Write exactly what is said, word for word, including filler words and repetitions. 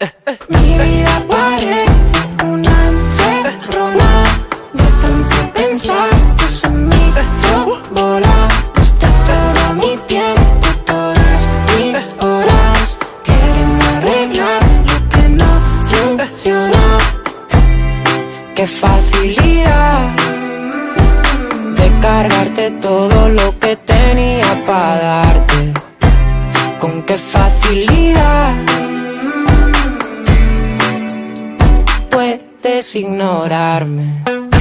Mi vida parece una encerrona de tanto pensar que se me hizo bola. Gasté todo mi tiempo, todas mis horas queriendo arreglar lo que no funciona. Qué facilidad de cargarte todo lo que tenía para darte. Con qué facilidad puedes ignorarme.